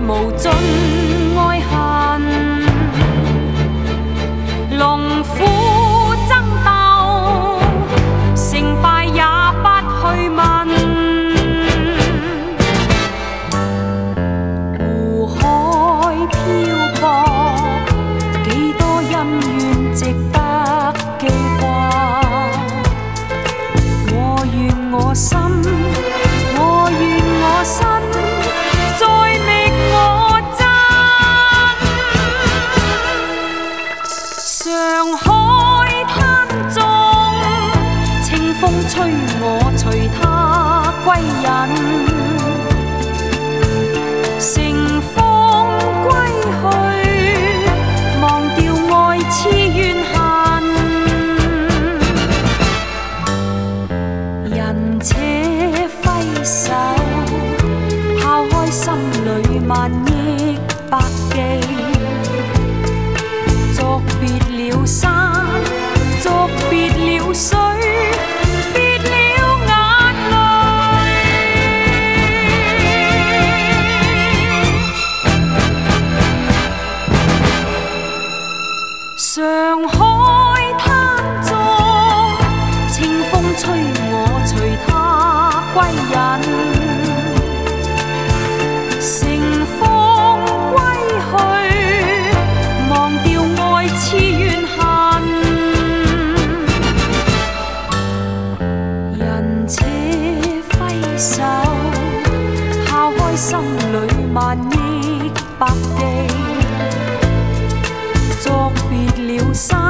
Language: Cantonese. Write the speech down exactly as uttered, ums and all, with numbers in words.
無盡愛恨，龍虎爭鬥，成敗也不去問。湖海漂泊，幾多恩怨值得記掛。我願我心，我願我身。上海灘中，清風吹我隨他歸隱，乘風歸去，忘掉愛痴怨恨。人且揮手，拋開心裏萬億百記。作別了山，作別了水，別了眼淚。上海灘中，清風吹我隨他歸隱，乘風歸去，忘掉愛痴怨恨。人且揮手，拋開心裏萬億百記。作別了山。